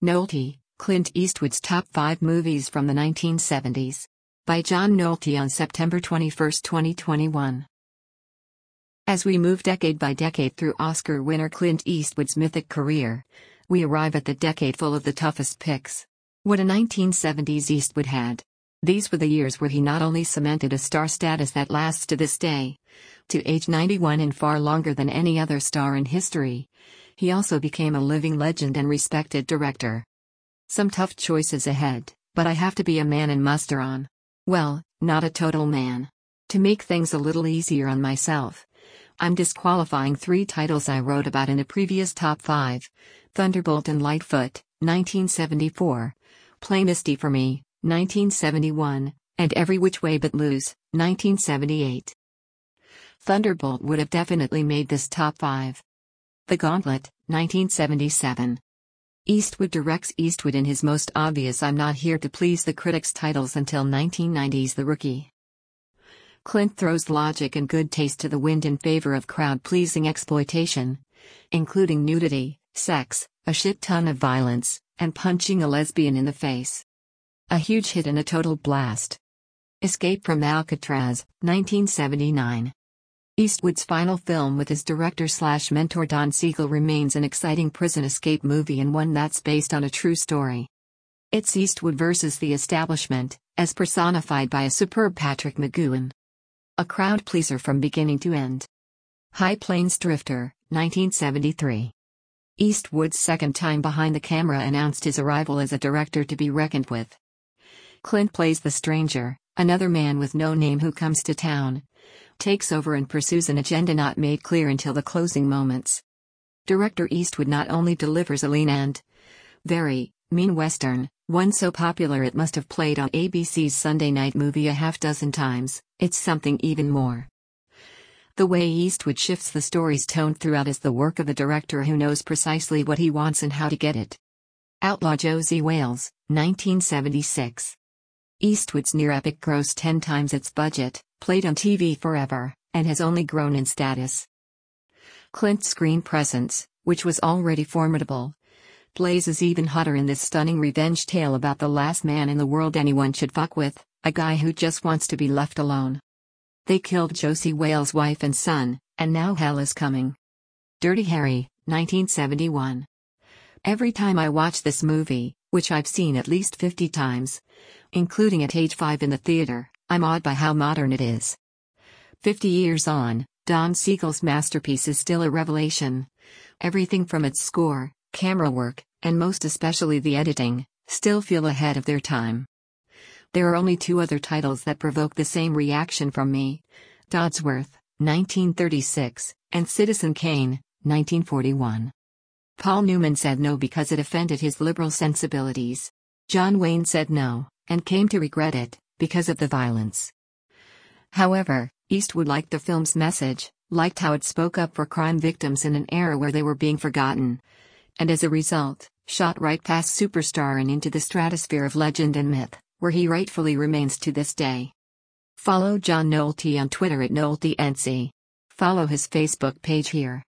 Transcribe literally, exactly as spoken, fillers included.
Nolte, Clint Eastwood's Top five Movies from the nineteen seventies. By John Nolte on September twenty-first, twenty twenty-one. As we move decade by decade through Oscar winner Clint Eastwood's mythic career, we arrive at the decade full of the toughest picks. What a nineteen seventies Eastwood had. These were the years where he not only cemented a star status that lasts to this day, to age ninety-one and far longer than any other star in history, he also became a living legend and respected director. Some tough choices ahead, but I have to be a man and muster on. Well, not a total man. To make things a little easier on myself, I'm disqualifying three titles I wrote about in a previous top five: Thunderbolt and Lightfoot, nineteen seventy-four, Play Misty for Me, nineteen seventy-one, and Every Which Way But Loose, nineteen seventy-eight. Thunderbolt would have definitely made this top five. The Gauntlet, nineteen seventy-seven. Eastwood directs Eastwood in his most obvious I'm not here to please the critics titles until nineteen ninety's The Rookie. Clint throws logic and good taste to the wind in favor of crowd-pleasing exploitation, including nudity, sex, a shit ton of violence, and punching a lesbian in the face. A huge hit and a total blast. Escape from Alcatraz, nineteen seventy-nine. Eastwood's final film with his director-slash-mentor Don Siegel remains an exciting prison escape movie and one that's based on a true story. It's Eastwood versus the establishment, as personified by a superb Patrick McGoohan. A crowd pleaser from beginning to end. High Plains Drifter, nineteen seventy-three. Eastwood's second time behind the camera announced his arrival as a director to be reckoned with. Clint plays the stranger, another man with no name who comes to town, takes over and pursues an agenda not made clear until the closing moments. Director Eastwood not only delivers a lean and very mean western, one so popular it must have played on A B C's Sunday Night Movie a half dozen times, it's something even more. The way Eastwood shifts the story's tone throughout is the work of a director who knows precisely what he wants and how to get it. Outlaw Josey Wales, nineteen seventy-six. Eastwood's near-epic grossed ten times its budget, played on T V forever, and has only grown in status. Clint's screen presence, which was already formidable, blazes even hotter in this stunning revenge tale about the last man in the world anyone should fuck with, a guy who just wants to be left alone. They killed Josey Wales' wife and son, and now hell is coming. Dirty Harry, nineteen seventy-one. Every time I watch this movie, which I've seen at least fifty times, including at age five in the theater, I'm awed by how modern it is. Fifty years on, Don Siegel's masterpiece is still a revelation. Everything from its score, camera work, and most especially the editing, still feel ahead of their time. There are only two other titles that provoke the same reaction from me: Dodsworth, nineteen thirty-six, and Citizen Kane, nineteen forty-one. Paul Newman said no because it offended his liberal sensibilities. John Wayne said no, and came to regret it, because of the violence. However, Eastwood liked the film's message, liked how it spoke up for crime victims in an era where they were being forgotten, and as a result, shot right past superstar and into the stratosphere of legend and myth, where he rightfully remains to this day. Follow John Nolte on Twitter at NolteNC. Follow his Facebook page here.